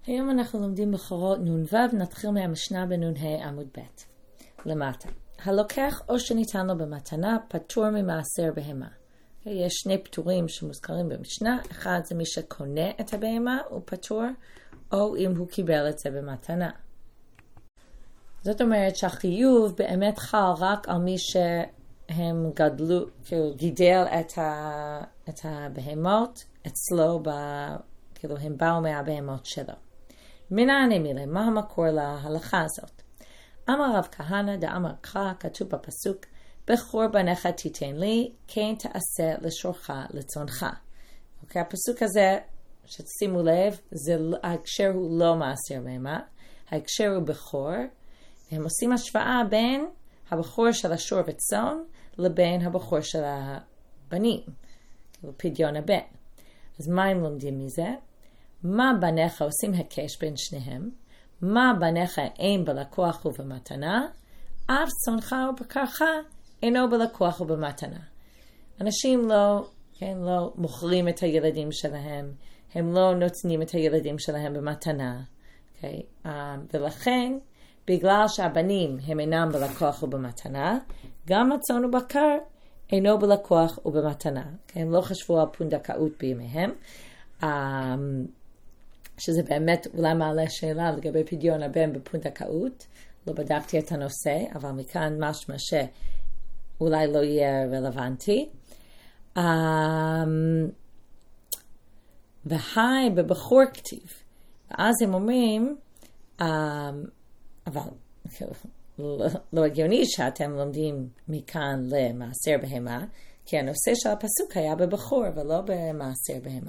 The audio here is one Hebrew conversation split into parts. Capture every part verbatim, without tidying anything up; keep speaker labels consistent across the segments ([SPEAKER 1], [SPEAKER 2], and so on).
[SPEAKER 1] היום אנחנו לומדים בחורות נון וו, נתחיל מהמשנה בנון ה' עמוד ב'. למטה. הלוקח או שניתן לו במתנה פטור ממעשר בהמה. יש שני פטורים שמוזכרים במשנה, אחד זה מי שקונה את הבהמה הוא פטור, או אם הוא קיבל את זה במתנה. זאת אומרת שהחיוב באמת חל רק על מי שהם גדלו, כאילו גידל את, ה, את הבהמות אצלו, ב, כאילו הם באו מהבהמות שלו. מנעני מילה, מה המקור להלכה הזאת? אמר רב כהנא דאמר קרא, כתוב בפסוק, בכור בניך תיתן לי, כן תעשה לשורך לצונך. אוקיי, הפסוק הזה, שתשימו לב, זה, ההקשר הוא לא מעשר בהמה, ההקשר הוא בכור, הם עושים השוואה בין הבכור של השור וצאן לבין הבכור של הבנים, כאילו פדיון הבן. אז מה הם לומדים מזה? מה בניך עושים הקש בין שניהם? מה בניך אין בלקוח ובמתנה? אף צונך ובקרך אינו בלקוח ובמתנה. אנשים לא, כן, לא מוכרים את הילדים שלהם, הם לא נותנים את הילדים שלהם במתנה. Okay? Uh, ולכן, בגלל שהבנים הם אינם בלקוח ובמתנה, גם הצאן ובקר אינו בלקוח ובמתנה. Okay? הם לא חשבו על פונדקאות בימיהם. Um, שזה באמת אולי מעלה שאלה לגבי פדיון הבן בפונדקאות. לא בדקתי את הנושא, אבל מכאן משמע שאולי לא יהיה רלוונטי. Um, והי בבחור כתיב. ואז הם אומרים, um, אבל לא, לא הגיוני שאתם לומדים מכאן למעשר בהמה, כי הנושא של הפסוק היה בבחור ולא במעשר בהמה.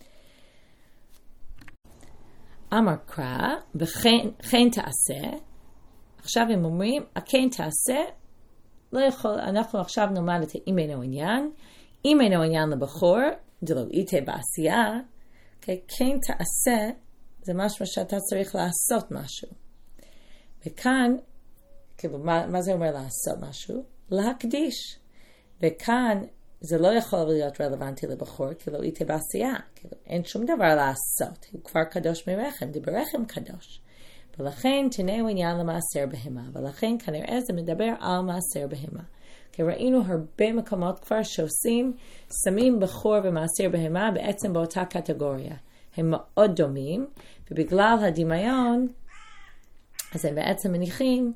[SPEAKER 1] אמר קרא, וכן תעשה, עכשיו הם אומרים, הכן תעשה, לא יכול, אנחנו עכשיו נאמר את אם אינו עניין, אם אינו עניין לבחור, דלא איתה בעשייה, כן תעשה, זה משהו שאתה צריך לעשות משהו. וכאן, כאילו, מה, מה זה אומר לעשות משהו? להקדיש. וכאן, זה לא יכול להיות רלוונטי לבחור, כאילו איתה בעשייה. כאילו, אין שום דבר לעשות. הוא כבר קדוש מרחם, דיבר רחם קדוש. ולכן תנאו עניין למעשר בהמה. ולכן כנראה זה מדבר על מעשר בהמה. כי ראינו הרבה מקומות כבר שעושים, שמים בחור ומעשר בהמה בעצם באותה קטגוריה. הם מאוד דומים, ובגלל הדמיון, אז הם בעצם מניחים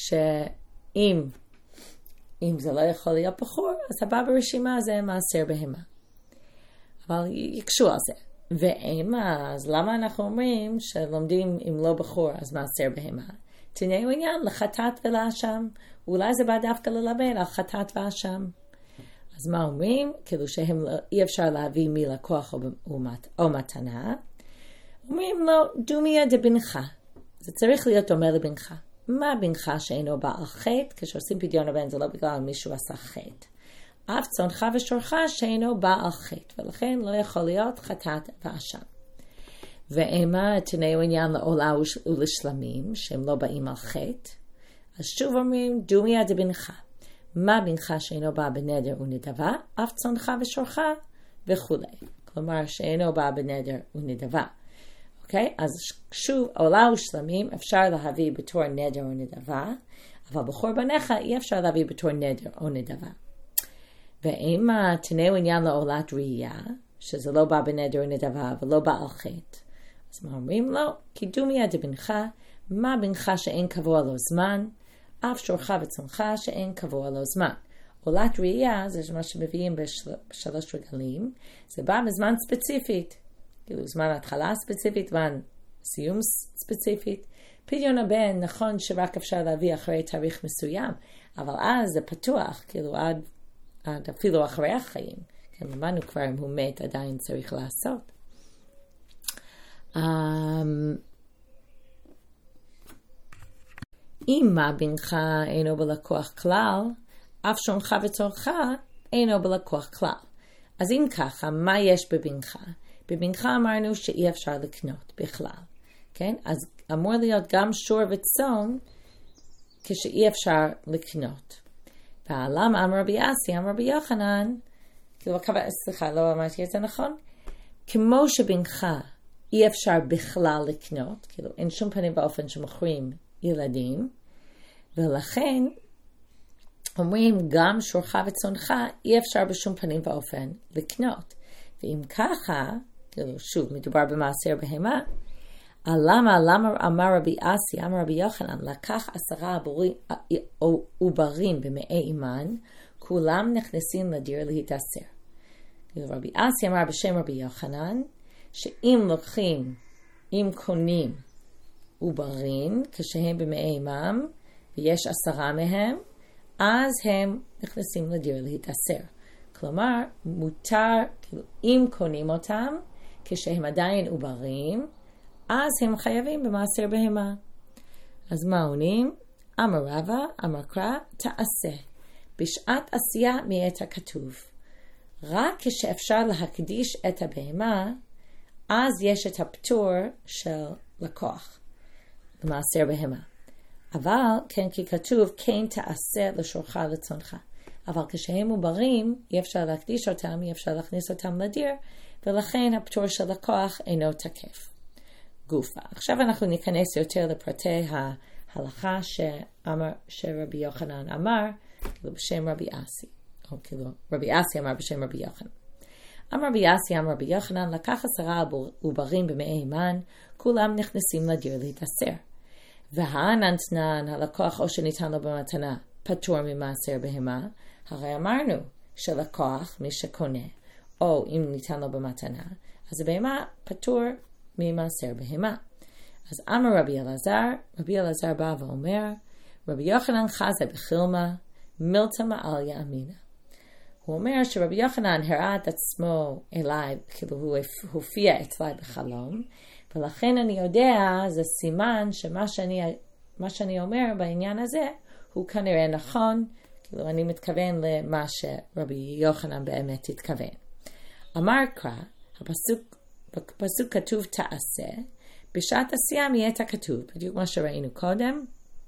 [SPEAKER 1] שאם אם זה לא יכול להיות בחור, אז הבא ברשימה זה מעשר בהמה. אבל יקשו על זה. ואם, אז למה אנחנו אומרים שלומדים אם לא בחור, אז מעשר בהמה? תנאו עניין לחטאת ולאשם. אולי זה בא דווקא ללמד על חטאת ואשם. אז מה אומרים? כאילו שהם אי אפשר להביא מלקוח או, או, או מתנה. אומרים לו, דומיה דבנך. זה צריך להיות דומה לבנך. מה בנך שאינו בעל חטא? כשעושים פדיון הבן זה לא בגלל מישהו עשה חטא. אף צונך ושורך שאינו בעל חטא. ולכן לא יכול להיות חטאת ואשם. ואמה תנאו עניין לעולה ולשלמים שהם לא באים על חטא. אז שוב אומרים, דומיה דבנך. מה בנך שאינו בא בנדר ונדבה? אף צונך ושורך וכו'. כלומר שאינו בא בנדר ונדבה. אוקיי? אז שוב, עולה ושלמים אפשר להביא בתור נדר או נדבה, אבל בחור בניך אי אפשר להביא בתור נדר או נדבה. ואם תנאו עניין לעולת ראייה, שזה לא בא בנדר או נדבה ולא בא על חטא, אז מה אומרים לו? קידומיה דבנך, מה בנך שאין קבוע לו זמן, אף שורך וצונך שאין קבוע לו זמן. עולת ראייה, זה מה שמביאים בשל... בשלוש רגלים, זה בא בזמן ספציפית. כאילו זמן התחלה ספציפית, זמן סיום ספציפית. פדיון הבן, נכון שרק אפשר להביא אחרי תאריך מסוים, אבל אז זה פתוח, כאילו עד, עד אפילו אחרי החיים. כן, למדנו כבר אם הוא מת, עדיין צריך לעשות. Um, אם מה בנך אינו בלקוח כלל, אף שונך וצורך אינו בלקוח כלל. אז אם ככה, מה יש בבנך? בבנך אמרנו שאי אפשר לקנות בכלל, כן? אז אמור להיות גם שור וצאן כשאי אפשר לקנות. ולמה אמר רבי אסי, אמר רבי יוחנן, כאילו, סליחה, לא אמרתי את זה נכון? כמו שבנך אי אפשר בכלל לקנות, כאילו אין שום פנים באופן שמוכרים ילדים, ולכן אומרים גם שורך וצונך אי אפשר בשום פנים באופן לקנות. ואם ככה, כאילו שוב מדובר במעשר בהמה, למה, למה אמר רבי אסי, אמר רבי יוחנן, לקח עשרה עוברים במאי אימן, כולם נכנסים לדיר להתאסר. רבי אסי אמר בשם רבי יוחנן, שאם לוקחים, אם קונים עוברים, כשהם במאי אימם, ויש עשרה מהם, אז הם נכנסים לדיר להתאסר. כלומר, מותר, כאילו, אם קונים אותם, כשהם עדיין עוברים, אז הם חייבים במעשר בהמה. אז מה עונים? אמר רבא, אמר קרא, תעשה. בשעת עשייה מאת הכתוב. רק כשאפשר להקדיש את הבהמה, אז יש את הפטור של לקוח, במעשר בהמה. אבל, כן, כי כתוב, כן תעשה לשורך לצונך. אבל כשהם עוברים, אי אפשר להקדיש אותם, אי אפשר להכניס אותם לדיר, ולכן הפטור של לקוח אינו תקף. גופה. עכשיו אנחנו ניכנס יותר לפרטי ההלכה שאמר, שרבי יוחנן אמר, כאילו בשם רבי אסי. או כאילו, רבי אסי אמר בשם רבי יוחנן. אמר רבי אסי, אמר רבי יוחנן, לקח עשרה עוברים במאי אימן, כולם נכנסים לדיר להתאסר. והנתנן, הלקוח או שניתן לו במתנה, פטור ממעשר בהמה, הרי אמרנו שלקוח, מי שקונה, או אם ניתן לו במתנה, אז הבהמה פטור ממעשר בהמה. אז אמר רבי אלעזר, רבי אלעזר בא ואומר, רבי יוחנן חזה בחילמה, מילתא מעל יאמינא. הוא אומר שרבי יוחנן הראה את עצמו אליי, כאילו הוא הופיע אצלי בחלום, ולכן אני יודע, זה סימן שמה שאני, מה שאני אומר בעניין הזה, הוא כנראה נכון, כאילו אני מתכוון למה שרבי יוחנן באמת התכוון. אמר קרא, הפסוק, בפסוק כתוב תעשה, בשעת עשייה מאת הכתוב, בדיוק מה שראינו קודם,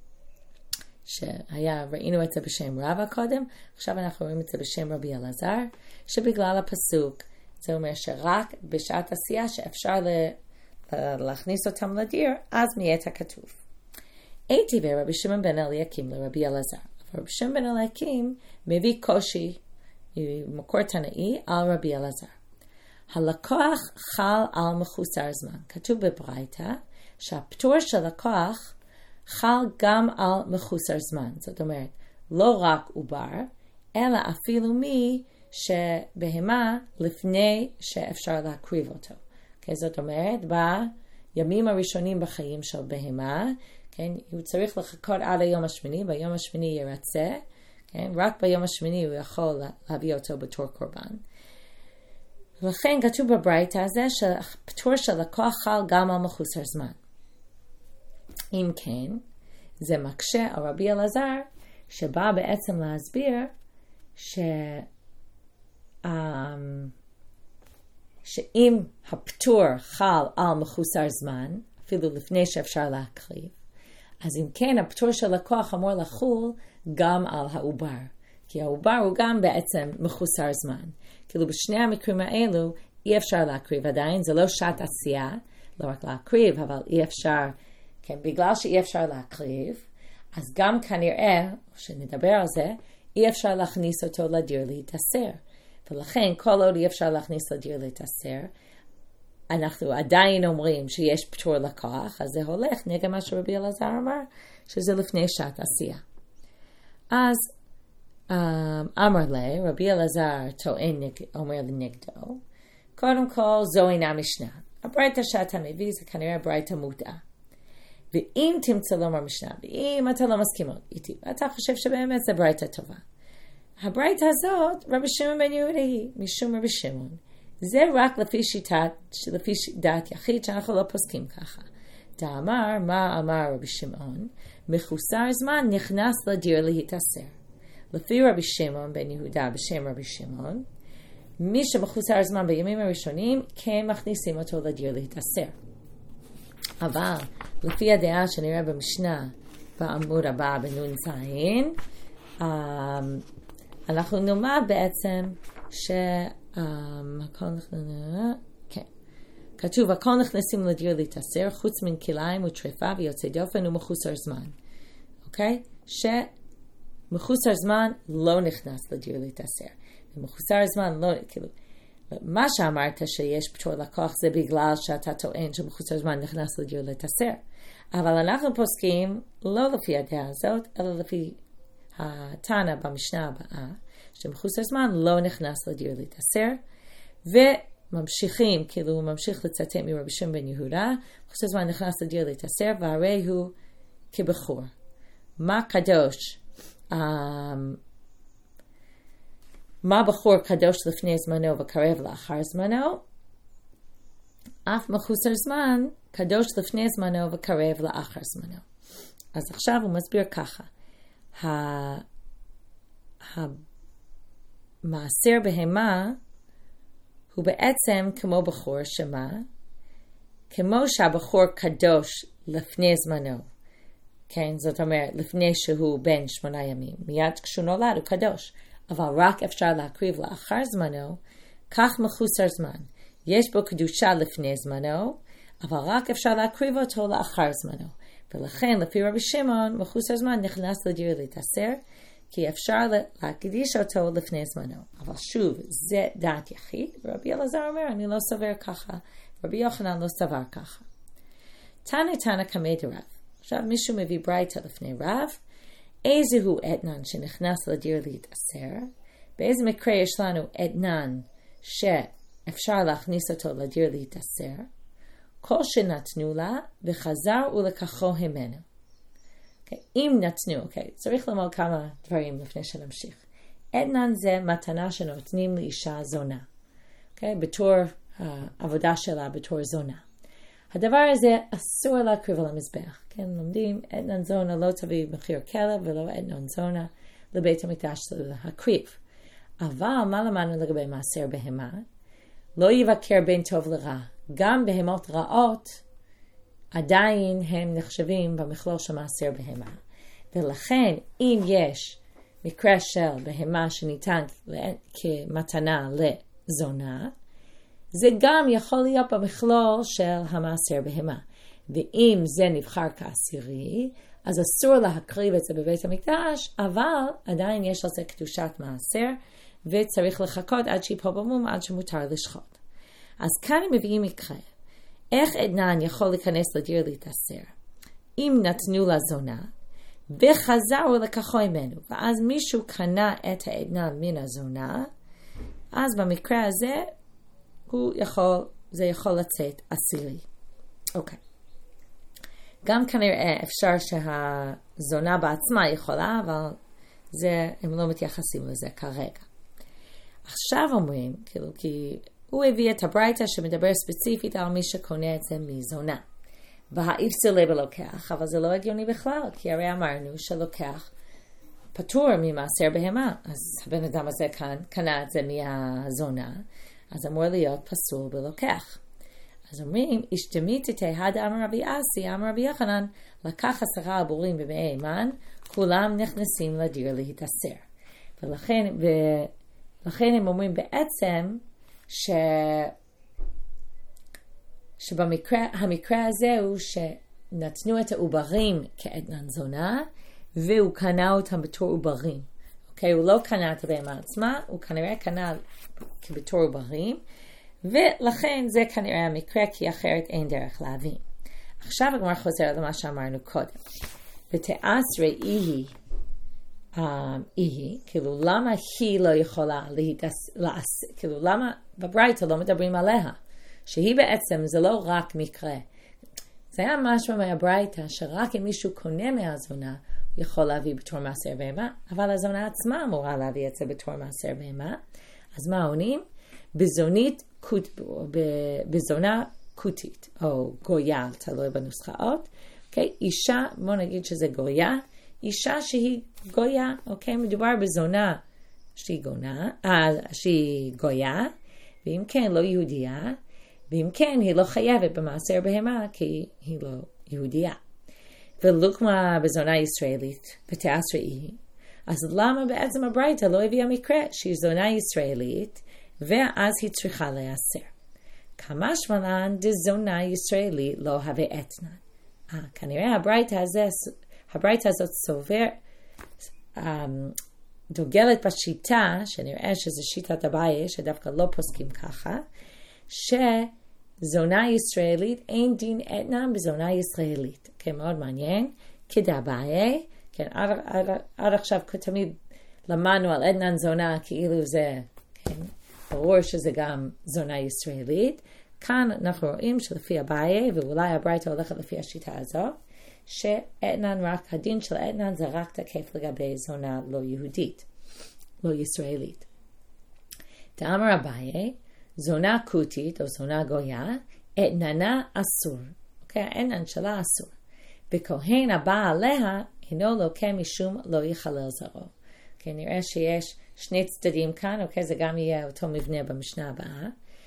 [SPEAKER 1] שהיה, ראינו את זה בשם רבא קודם, עכשיו אנחנו רואים את זה בשם רבי אלעזר, שבגלל הפסוק, זה אומר שרק בשעת עשייה שאפשר להכניס אותם לדיר, אז מאת הכתוב. הייתי ורבי שמעון בן אליקים לרבי אלעזר. רבי שמעון בן אליקים מביא קושי, מקור תנאי על רבי אלעזר. הלקוח חל על מחוסר זמן. כתוב בברייתא שהפטור של לקוח חל גם על מחוסר זמן. זאת אומרת, לא רק עובר, אלא אפילו מי שבהמה לפני שאפשר להקריב אותו. Okay, זאת אומרת, בימים הראשונים בחיים של בהמה, כן, הוא צריך לחכות עד היום השמיני, ביום השמיני ירצה, כן, רק ביום השמיני הוא יכול להביא אותו בתור קורבן. ולכן כתוב בברייתא הזה שהפטור של לקוח חל גם על מחוסר זמן. אם כן, זה מקשה על רבי אלעזר, שבא בעצם להסביר ש... Um, שאם הפטור חל על מחוסר זמן, אפילו לפני שאפשר להקריב, אז אם כן, הפטור של לקוח אמור לחול גם על העובר. כי העובר הוא גם בעצם מחוסר זמן. כאילו בשני המקרים האלו אי אפשר להקריב עדיין, זה לא שעת עשייה, לא רק להקריב, אבל אי אפשר, כן, בגלל שאי אפשר להקריב, אז גם כנראה, שנדבר על זה, אי אפשר להכניס אותו לדיר להתאסר. ולכן כל עוד אי אפשר להכניס לדיר להתאסר, אנחנו עדיין אומרים שיש פטור לקוח, אז זה הולך נגד מה שרבי אלעזר אמר, שזה לפני שעת עשייה. אז אמר לי, רבי אלעזר טוען, אומר לנגדו, קודם כל זו אינה משנה. הברייתא שאתה מביא זה כנראה ברייתא מוטעה. ואם תמצא לו משנה, ואם אתה לא מסכים איתי, ואתה חושב שבאמת זה ברייתא טובה. הברייתא הזאת, רבי שמעון בן יהודה היא, משום רבי שמעון. זה רק לפי שיטת, לפי דעת יחיד שאנחנו לא פוסקים ככה. דאמר, מה אמר רבי שמעון? מחוסר זמן נכנס לדיר להתאסר. לפי רבי שמעון בן יהודה בשם רבי שמעון, מי שמחוסר זמן בימים הראשונים, כן מכניסים אותו לדיר להתאסר. אבל לפי הדעה שנראה במשנה, בעמוד הבא בנון זין, אנחנו נאמר בעצם ש... כן. כתוב, הכל נכנסים לדיר להתאסר, חוץ מן כליים וטרפה ויוצא דופן ומחוסר זמן. אוקיי? שמחוסר זמן לא נכנס לדיר להתאסר. ומחוסר זמן לא, כאילו, מה שאמרת שיש פטור לקוח זה בגלל שאתה טוען שמחוסר זמן נכנס לדיר להתאסר. אבל אנחנו פוסקים לא לפי הדעה הזאת, אלא לפי התנא במשנה הבאה, שמחוסר זמן לא נכנס לדיר להתאסר, וממשיכים, כאילו הוא ממשיך לצטט מרבי שמעון בן יהודה, מחוסר זמן נכנס לדיר להתאסר, והרי הוא כבחור. מה קדוש? Um, מה בחור קדוש לפני זמנו וקרב לאחר זמנו? אף מחוסר זמן קדוש לפני זמנו וקרב לאחר זמנו. אז עכשיו הוא מסביר ככה. המעשר בהמה הוא בעצם כמו בחור שמה? כמו שהבחור קדוש לפני זמנו. כן, זאת אומרת, לפני שהוא בן שמונה ימים. מיד כשהוא נולד הוא קדוש. אבל רק אפשר להקריב לאחר זמנו, כך מחוסר זמן. יש בו קדושה לפני זמנו, אבל רק אפשר להקריב אותו לאחר זמנו. ולכן, לפי רבי שמעון, מחוסר זמן נכנס לדיר להתאסר, כי אפשר להקדיש אותו לפני זמנו. אבל שוב, זה דעת יחיד. רבי אלעזר אומר, אני לא סובר ככה. רבי יוחנן לא סבר ככה. תנא תנא קמי דרב. עכשיו מישהו מביא ברייתא לפני רב, איזה הוא אתנן שנכנס לדיר להתאסר? באיזה מקרה יש לנו אתנן שאפשר להכניס אותו לדיר להתאסר? כל שנתנו לה וחזר ולקחו ממנו. Okay, אם נתנו, okay, צריך לומר כמה דברים לפני שנמשיך. אתנן זה מתנה שנותנים לאישה זונה. Okay, בתור העבודה שלה בתור זונה. הדבר הזה אסור להקריב על המזבח. כן, לומדים, אתנן זונה לא תביא מחיר כלב ולא אתנן זונה לבית המקדש להקריב. אבל מה למדנו לגבי מעשר בהמה? לא יבקר בין טוב לרע. גם בהמות רעות עדיין הם נחשבים במכלול של מעשר בהמה. ולכן אם יש מקרה של בהמה שניתן כמתנה לזונה, זה גם יכול להיות במכלול של המעשר בהמה. ואם זה נבחר כעשירי, אז אסור להקריב את זה בבית המקדש, אבל עדיין יש על זה קדושת מעשר, וצריך לחכות עד שיפול במום, עד שמותר לשחוט. אז כאן הם מביאים מקרה. איך אתנן יכול להיכנס לדיר להתאסר? אם נתנו לה זונה, וחזרו לקחו ממנו, ואז מישהו קנה את האתנן מן הזונה, אז במקרה הזה, הוא יכול, זה יכול לצאת עשירי. אוקיי. גם כנראה אפשר שהזונה בעצמה יכולה, אבל זה, הם לא מתייחסים לזה כרגע. עכשיו אומרים, כאילו, כי הוא הביא את הברייתא שמדבר ספציפית על מי שקונה את זה מזונה. והאיפסלה בלוקח, אבל זה לא הגיוני בכלל, כי הרי אמרנו שלוקח פטור ממעשר בהמה. אז הבן אדם הזה כאן קנה את זה מהזונה, אז אמור להיות פסול בלוקח. אז אומרים, אשתמיתתי הד אמר רבי אסי, אמר רבי יוחנן, לקח עשרה עבורים במאי מן, כולם נכנסים לדיר להתאסר. ולכן, ולכן הם אומרים בעצם, ש... שבמקרה, המקרה הזה הוא שנתנו את העוברים כאתנן זונה, והוא קנה אותם בתור עוברים. אוקיי, הוא לא קנה את הבהמה עצמה, הוא כנראה קנה כבתור עוברים, ולכן זה כנראה המקרה, כי אחרת אין דרך להבין. עכשיו הגמרא חוזר למה שאמרנו קודם. ותעשרי איהי, איהי, כאילו למה היא לא יכולה להתעס, כאילו למה בברייתא לא מדברים עליה, שהיא בעצם זה לא רק מקרה. זה היה משהו מהברייתא, שרק אם מישהו קונה מהזונה, הוא יכול להביא בתור מעשר בהמה, אבל הזונה עצמה אמורה להביא את זה בתור מעשר בהמה. אז מה עונים? בזונית, בזונה קוטית, או גויה, תלוי בנוסחאות. אוקיי? אישה, בוא נגיד שזה גויה, אישה שהיא גויה, אוקיי? מדובר בזונה שהיא גונה, אה, שהיא גויה, ואם כן לא יהודייה, ואם כן היא לא חייבת במעשר בהמה, כי היא לא יהודייה. ולא כמו בזונה ישראלית, ותעשרי היא. אז למה בעצם הברייתא לא הביאה מקרה שהיא זונה ישראלית, ואז היא צריכה להיאסר? כמשמע לן דזונה ישראלי לא הווה אתנן. אה, כנראה הברייתא הזה, הברייתא הזאת סובר, דוגלת בשיטה, שנראה שזה שיטת אביי, שדווקא לא פוסקים ככה, שזונה ישראלית אין דין אתנן בזונה ישראלית. כן, מאוד מעניין. כדאביי, כן, עד, עד, עד עכשיו תמיד למדנו על אתנן זונה, כאילו זה, כן, ברור שזה גם זונה ישראלית. כאן אנחנו רואים שלפי אביי, ואולי הברייתא הולכת לפי השיטה הזו, שאתנן רק, הדין של אתנן זה רק תקף לגבי זונה לא יהודית, לא ישראלית. דאמר אביי, זונה כותית או זונה גויה, אתננה אסור. אוקיי, האתנן שלה אסור. וכהן הבא עליה, אינו לוקה משום לא יחלל זרעו. אוקיי, נראה שיש שני צדדים כאן, אוקיי, זה גם יהיה אותו מבנה במשנה הבאה,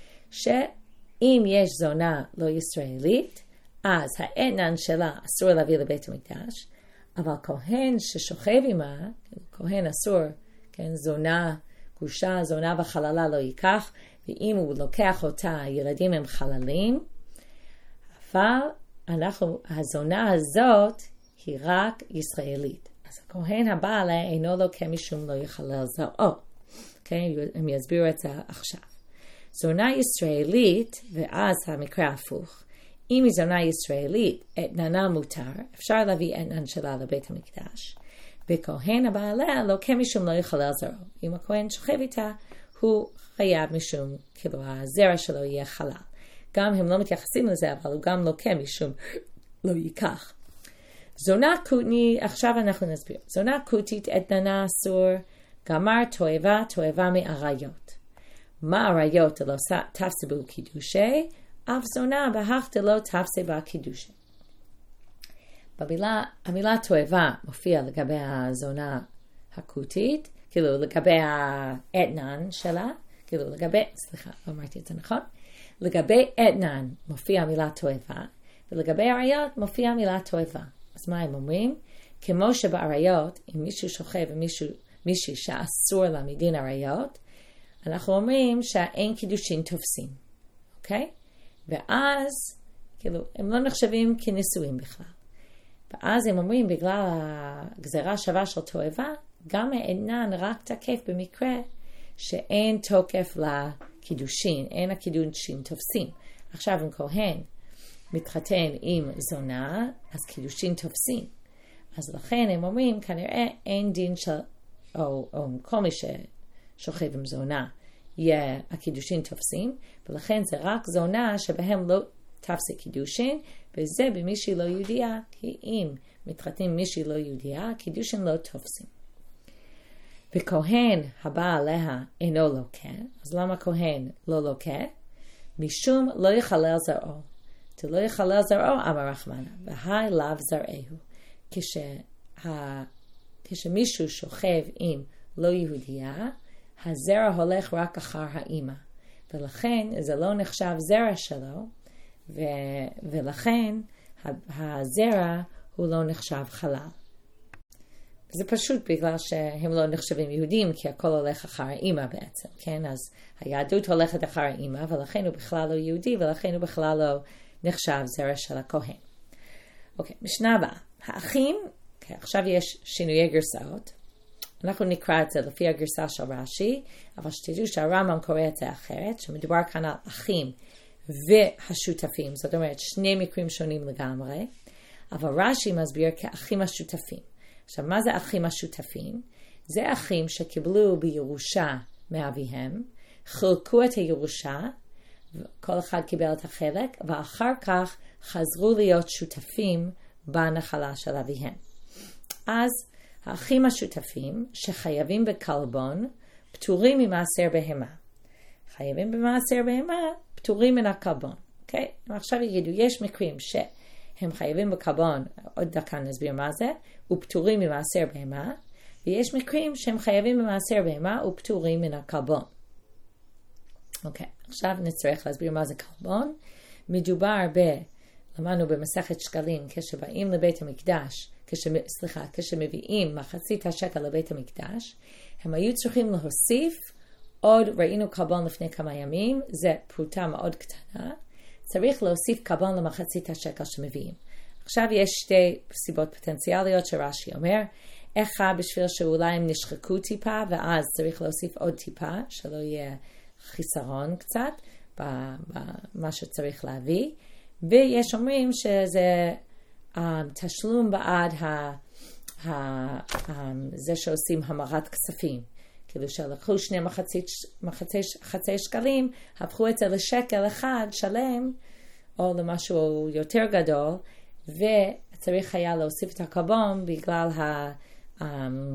[SPEAKER 1] שאם יש זונה לא ישראלית, אז האתנן שלה אסור להביא לבית המקדש, אבל כהן ששוכב עמה, כהן אסור, כן, זונה, גושה, זונה וחללה לא ייקח, ואם הוא לוקח אותה, הילדים הם חללים, אבל אנחנו, הזונה הזאת היא רק ישראלית. אז הכהן הבא עליה אינו לוקה משום לא יחלל זרעו. כן, הם יסבירו את זה עכשיו. זונה ישראלית, ואז המקרה הפוך, אם היא זונה ישראלית, אתננה מותר, אפשר להביא אתנן שלה לבית המקדש, וכהן הבא עליה לוקה משום לא יחלל זרעו. אם הכהן שוכב איתה, הוא חייב משום, כאילו הזרע שלו יהיה חלל. גם הם לא מתייחסים לזה, אבל הוא גם לוקה משום לא ייקח. זונה כותית, עכשיו אנחנו נסביר. זונה כותית אתננה אסור, גמר תועבה, תועבה מעריות. מה עריות דלא תפסה בו קידושי? אף זונה בהך דלא תפסה בה קידושי. במילה, המילה תועבה מופיעה לגבי הזונה הכותית, כאילו לגבי האתנן שלה, כאילו לגבי, סליחה, לא אמרתי את זה נכון? לגבי אתנן מופיע המילה תועבה, ולגבי עריות מופיע המילה תועבה. אז מה הם אומרים? כמו שבעריות, אם מישהו שוכב ומישהו, מישהי שאסור לה מדין עריות, אנחנו אומרים שהאין קידושין תופסים. אוקיי? ואז, כאילו, הם לא נחשבים כנישואים בכלל. ואז הם אומרים, בגלל הגזרה שווה של תועבה, גם האתנן רק תקף במקרה שאין תוקף לקידושין, אין הקידושין תופסים. עכשיו אם כהן מתחתן עם זונה, אז קידושין תופסים. אז לכן הם אומרים, כנראה אין דין של, או, או כל מי ששוכב עם זונה, יהיה הקידושין תופסים, ולכן זה רק זונה שבהם לא תפסי קידושין, וזה במישהי לא יהודייה, כי אם מתחתנים מישהי לא יהודייה, קידושין לא תופסים. וכהן הבא עליה אינו לוקה, אז למה כהן לא לוקה? משום לא יחלל זרעו. לא יחלל זרעו אמר רחמנה, והי לאו זרעהו. כשה, כשמישהו שוכב עם לא יהודייה, הזרע הולך רק אחר האמא. ולכן זה לא נחשב זרע שלו, ו, ולכן הזרע הוא לא נחשב חלל. זה פשוט בגלל שהם לא נחשבים יהודים, כי הכל הולך אחר האמא בעצם, כן? אז היהדות הולכת אחר האמא, ולכן הוא בכלל לא יהודי, ולכן הוא בכלל לא נחשב זרע של הכהן. אוקיי, משנה הבאה. האחים, okay, עכשיו יש שינויי גרסאות. אנחנו נקרא את זה לפי הגרסה של רש"י, אבל שתדעו שהרמב"ם קורא את זה אחרת, שמדובר כאן על אחים והשותפים, זאת אומרת שני מקרים שונים לגמרי, אבל רש"י מסביר כאחים השותפים. עכשיו, מה זה אחים השותפים? זה אחים שקיבלו בירושה מאביהם, חילקו את הירושה, כל אחד קיבל את החלק, ואחר כך חזרו להיות שותפים בנחלה של אביהם. אז האחים השותפים שחייבים בקלבון, פטורים ממעשר בהמה. חייבים במעשר בהמה, פטורים מן הקלבון. אוקיי? עכשיו יגידו, יש מקרים שהם חייבים בקלבון, עוד דקה נסביר מה זה, ופטורים ממעשר בהמה, ויש מקרים שהם חייבים במעשר בהמה ופטורים מן הקלבון. אוקיי, עכשיו נצטרך להסביר מה זה קלבון. מדובר ב, למדנו במסכת שקלים, כשבאים לבית המקדש, כש, סליחה, כשמביאים מחצית השקל לבית המקדש, הם היו צריכים להוסיף עוד ראינו קרבן לפני כמה ימים, זה פרוטה מאוד קטנה, צריך להוסיף קרבן למחצית השקל שמביאים. עכשיו יש שתי סיבות פוטנציאליות שרש"י אומר, אחד בשביל שאולי הם נשחקו טיפה, ואז צריך להוסיף עוד טיפה, שלא יהיה חיסרון קצת, במה שצריך להביא, ויש אומרים שזה um, תשלום בעד ה, ה, um, זה שעושים המרת כספים, כאילו שלקחו שני מחצי, מחצי, חצי שקלים, הפכו את זה לשקל אחד שלם, או למשהו יותר גדול, וצריך היה להוסיף את הקרבן בגלל ה... ה,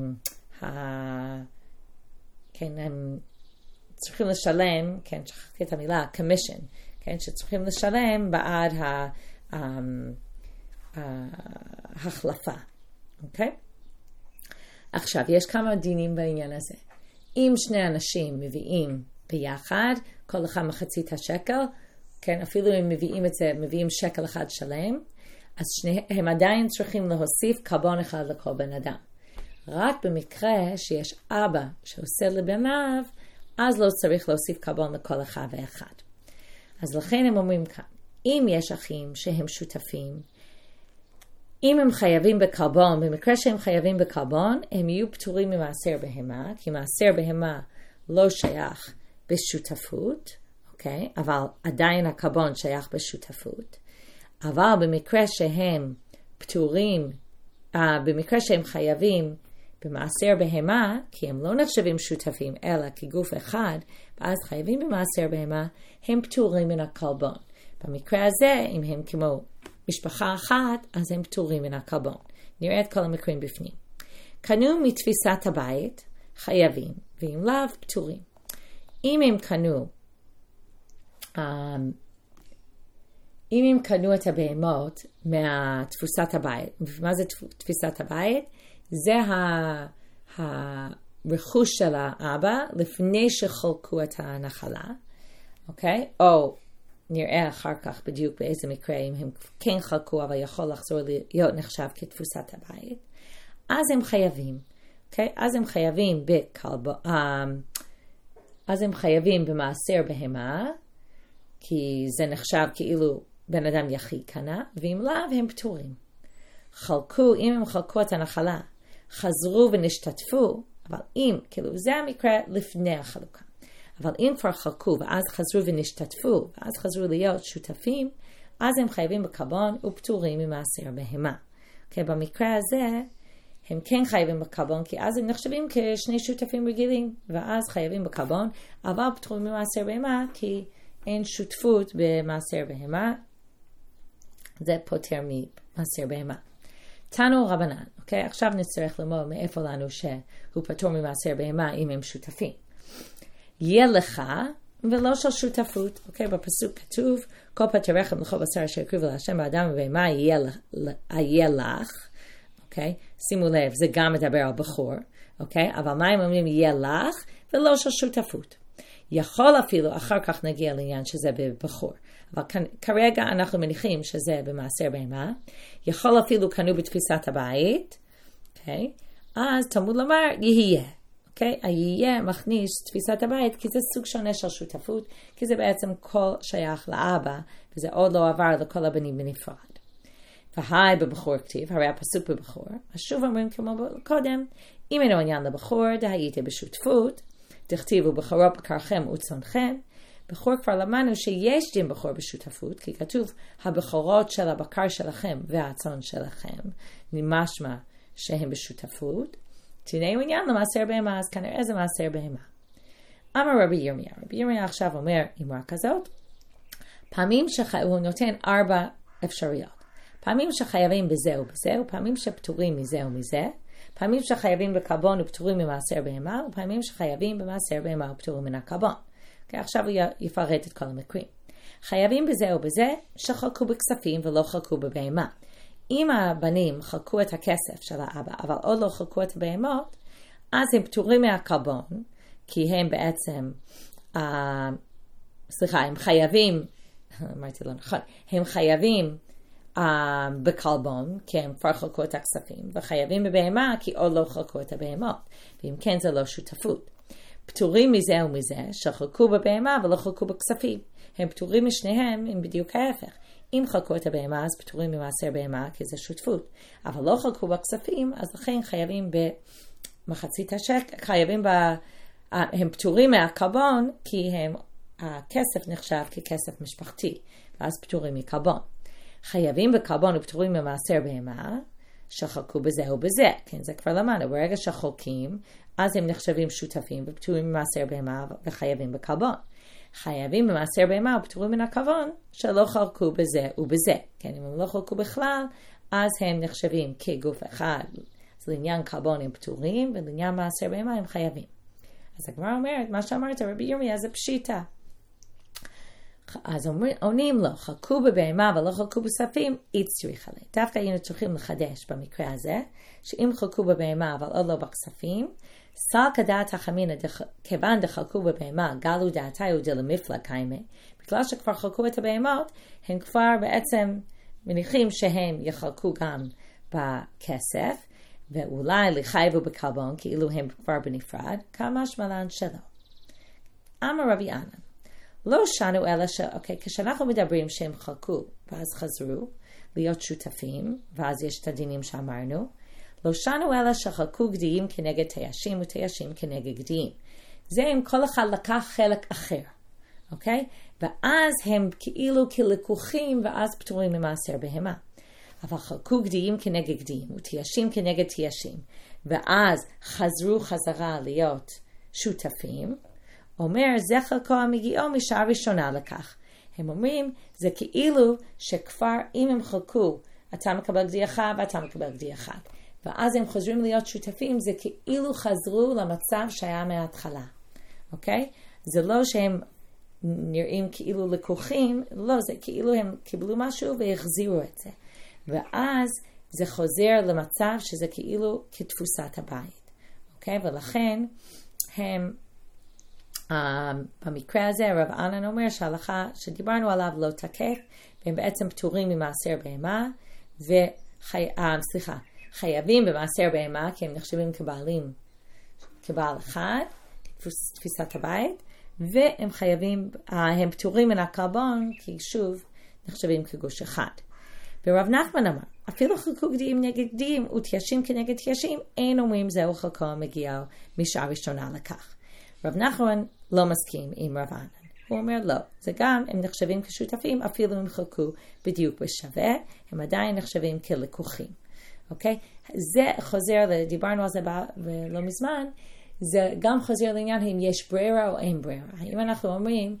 [SPEAKER 1] ה כן, הם צריכים לשלם, כן, שכחתי את המילה, commission, כן, שצריכים לשלם בעד ה, ה, ההחלפה, אוקיי? עכשיו, יש כמה דינים בעניין הזה. אם שני אנשים מביאים ביחד, כל אחד מחצית השקל, כן, אפילו אם מביאים את זה, מביאים שקל אחד שלם, אז שניהם עדיין צריכים להוסיף קרבן אחד לכל בן אדם. רק במקרה שיש אבא שעושה לבניו, אז לא צריך להוסיף קרבן לכל אחד ואחד. אז לכן הם אומרים כאן, אם יש אחים שהם שותפים, אם הם חייבים בקרבן, במקרה שהם חייבים בקרבן, הם יהיו פטורים ממעשר בהמה, כי מעשר בהמה לא שייך בשותפות, אוקיי? אבל עדיין הקרבן שייך בשותפות. אבל במקרה שהם פטורים, אה, במקרה שהם חייבים במעשר בהמה, כי הם לא נחשבים שותפים, אלא כגוף אחד, ואז חייבים במעשר בהמה, הם פטורים מן הקרבן. במקרה הזה, אם הם כמו משפחה אחת, אז הם פטורים מן הקרבן. נראה את כל המקרים בפנים. קנו מתפיסת הבית, חייבים, ואם לאו, פטורים. אם הם קנו, um, אם הם קנו את הבהמות מהתפוסת הבית, מה זה תפיסת הבית? זה הרכוש של האבא לפני שחולקו את הנחלה, אוקיי? או נראה אחר כך בדיוק באיזה מקרה אם הם כן חלקו, אבל יכול לחזור להיות נחשב כתפוסת הבית. אז הם חייבים, אוקיי? אז הם חייבים בקלב, אז הם חייבים במעשר בהמה, כי זה נחשב כאילו בן אדם יחיד קנה, ואם לאו הם פטורים. חלקו, אם הם חלקו את הנחלה, חזרו ונשתתפו, אבל אם, כאילו זה המקרה לפני החלוקה. אבל אם כבר חלקו ואז חזרו ונשתתפו, ואז חזרו להיות שותפים, אז הם חייבים בקרבן ופטורים ממעשר בהמה. Okay, במקרה הזה, הם כן חייבים בקרבן, כי אז הם נחשבים כשני שותפים רגילים, ואז חייבים בקרבן, אבל פטורים ממעשר בהמה, כי אין שותפות במעשר בהמה. זה פותר ממעשר בהמה. תנו רבנן, אוקיי? עכשיו נצטרך ללמוד מאיפה לנו שהוא פטור ממעשר בהמה אם הם שותפים. יהיה לך ולא של שותפות, אוקיי? בפסוק כתוב, כל פטריכם לכל בשר אשר הקריבו להשם באדם ובהמה יהיה לך, אוקיי? שימו לב, זה גם מדבר על בחור, אוקיי? אבל מה הם אומרים? יהיה לך ולא של שותפות. יכול אפילו, אחר כך נגיע לעניין שזה בבחור. אבל כרגע אנחנו מניחים שזה במעשר בהמה. יכול אפילו קנו בתפיסת הבית. אוקיי? אז תלמוד לומר, יהיה. אוקיי? היהיה מכניס תפיסת הבית, כי זה סוג שונה של שותפות, כי זה בעצם כל שייך לאבא, וזה עוד לא עבר לכל הבנים בנפרד. והי בבחור כתיב, הרי הפסוק בבחור, אז שוב אומרים כמו קודם, אם אינו עניין לבחור, דהייתם בשותפות, תכתיבו בחורו בקרכם וצונכם. בחור כבר למדנו שיש דין בחור בשותפות, כי כתוב הבחורות של הבקר שלכם והצאן שלכם, נמשמע שהם בשותפות. תנאי עניין למעשר בהמה, אז כנראה זה מעשר בהמה. אמר רבי ירמיה, רבי ירמיה עכשיו אומר אמרה כזאת, פעמים שהוא נותן ארבע אפשרויות. פעמים שחייבים בזה ובזה, ופעמים שפטורים מזה ומזה, פעמים שחייבים בקרבן ופטורים ממעשר בהמה, ופעמים שחייבים במעשר בהמה ופטורים מן הקרבן. Okay, עכשיו הוא יפרט את כל המקרים. חייבים בזה ובזה שחלקו בכספים ולא חלקו בבהמה. אם הבנים חלקו את הכסף של האבא, אבל עוד לא חלקו את הבהמות, אז הם פטורים מהקרבן, כי הם בעצם, uh, סליחה, הם חייבים, אמרתי לא נכון, הם חייבים uh, בקרבן, כי הם כבר חלקו את הכספים, וחייבים בבהמה, כי עוד לא חלקו את הבהמות. ואם כן, זה לא שותפות. פטורים מזה ומזה, שחלקו בבהמה ולא חלקו בכספים. הם פטורים משניהם, הם בדיוק ההפך. אם חלקו את הבהמה, אז פטורים ממעשר בהמה, כי זה שותפות. אבל לא חלקו בכספים, אז לכן חייבים במחצית השקל, חייבים ב... הם פטורים מהקרבון, כי הם, הכסף נחשב ככסף משפחתי, ואז פטורים מקרבון. חייבים בקרבון ופטורים ממעשר בהמה, שחלקו בזה ובזה. כן, זה כבר למדנו. ברגע שחולקים, אז הם נחשבים שותפים ופטורים ממעשר בהמה וחייבים בקרבון. חייבים במעשר בהמה ופטורים מן הקרבון שלא חלקו בזה ובזה. כן, אם הם לא חלקו בכלל, אז הם נחשבים כגוף אחד. אז לעניין קרבון הם פטורים, ולעניין מעשר בהמה הם חייבים. אז הגמרא אומרת, מה שאמרת, רבי ירמיה זה פשיטה. אז עונים לו, חלקו בבהמה ולא חלקו בכספים, צריך עליה. דווקא היינו צריכים לחדש במקרה הזה, שאם חלקו בבהמה אבל עוד לא בכספים, סלקא דעת החמינא, כיוון דחלקו בבהמה, גלו דעתיו דלמפלג קיימא, בגלל שכבר חלקו את הבהמות, הם כבר בעצם מניחים שהם יחלקו גם בכסף, ואולי לחייבו בקרבון, כאילו הם כבר בנפרד, כמה שמלן שלו. אמר רבי ענן, לא שנו אלא ש... אוקיי, כשאנחנו מדברים שהם חלקו, ואז חזרו להיות שותפים, ואז יש את הדינים שאמרנו, לא שנו אלא שחלקו גדיים כנגד תיישים ותיישים כנגד גדיים. זה אם כל אחד לקח חלק אחר, אוקיי? ואז הם כאילו כלקוחים ואז פטורים ממעשר בהמה. אבל חלקו גדיים כנגד גדיים ותיישים כנגד תיישים, ואז חזרו חזרה להיות שותפים, אומר זה חלקו המגיעו משעה ראשונה לכך. הם אומרים זה כאילו שכבר אם הם חלקו, אתה מקבל גדי אחד ואתה מקבל גדי אחד. ואז הם חוזרים להיות שותפים, זה כאילו חזרו למצב שהיה מההתחלה. אוקיי? זה לא שהם נראים כאילו לקוחים, לא, זה כאילו הם קיבלו משהו והחזירו את זה. ואז זה חוזר למצב שזה כאילו כתפוסת הבית. אוקיי? ולכן הם, uh, במקרה הזה רב ענן אומר שההלכה שדיברנו עליו לא תקף, והם בעצם פטורים ממעשר בהמה, וחי... Uh, סליחה, חייבים במעשר בהמה, כי הם נחשבים כבעלים, כבעל אחד, תפיסת הבית, והם חייבים, הם פטורים מן הקרבון, כי שוב, נחשבים כגוש אחד. ורב נחמן אמר, אפילו חלקו גדיים נגד גדיים, ותיישים כנגד תיישים, אין אומרים זהו חלקו המגיע משעה ראשונה לכך. רב נחמן לא מסכים עם רב ענן. הוא אומר לא, זה גם, הם נחשבים כשותפים, אפילו אם חלקו בדיוק בשווה, הם עדיין נחשבים כלקוחים. אוקיי? זה חוזר, דיברנו על זה לא מזמן, זה גם חוזר לעניין אם יש ברירה או אין ברירה. אם אנחנו אומרים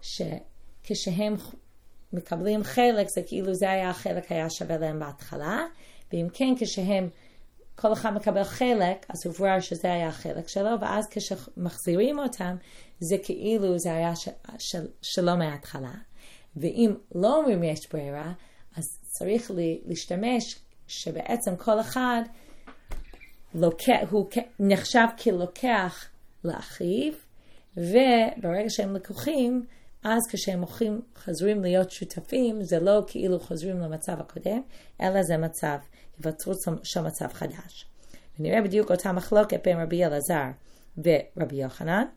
[SPEAKER 1] שכשהם מקבלים חלק, זה כאילו זה היה החלק היה שווה להם בהתחלה, ואם כן כשהם, כל אחד מקבל חלק, אז הוברר שזה היה החלק שלו, ואז כשמחזירים אותם, זה כאילו זה היה ש, של, שלא מההתחלה. ואם לא אומרים יש ברירה, אז צריך לי, להשתמש שבעצם כל אחד לוקח, הוא נחשב כלוקח לאחיו, וברגע שהם לקוחים, אז כשהם הולכים, חוזרים להיות שותפים, זה לא כאילו חוזרים למצב הקודם, אלא זה מצב, היווצרות של מצב חדש. ונראה בדיוק אותה מחלוקת בין רבי אלעזר ורבי יוחנן.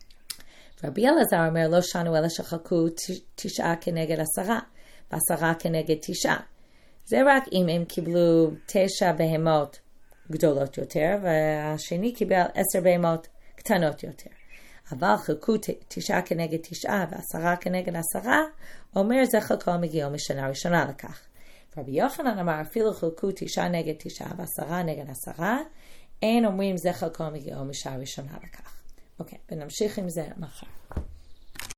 [SPEAKER 1] רבי אלעזר אומר, לא שנו אלא שחלקו תשעה כנגד עשרה, ועשרה כנגד תשעה. זה רק אם הם קיבלו תשע בהמות גדולות יותר, והשני קיבל עשר בהמות קטנות יותר. אבל חלקו תשעה כנגד תשעה ועשרה כנגד עשרה, אומר זה חלקו המגיע משנה ראשונה לכך. רבי יוחנן אמר אפילו חלקו תשעה נגד תשעה ועשרה נגד עשרה, אין אומרים זה חלקו המגיע משנה ראשונה לכך. אוקיי, ונמשיך עם זה מחר.